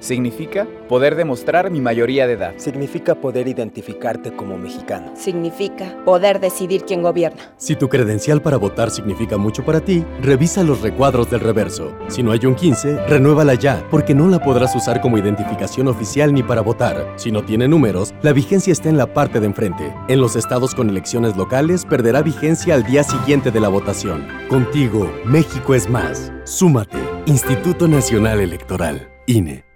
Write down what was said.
Significa poder demostrar mi mayoría de edad. Significa poder identificarte como mexicano. Significa poder decidir quién gobierna. Si tu credencial para votar significa mucho para ti, revisa los recuadros del reverso. Si no hay un 15, renuévala ya, porque no la podrás usar como identificación oficial ni para votar. Si no tiene números, la vigencia está en la parte de enfrente. En los estados con elecciones locales, perderá vigencia al día siguiente de la votación. Contigo, México es más. Súmate. Instituto Nacional Electoral, INE.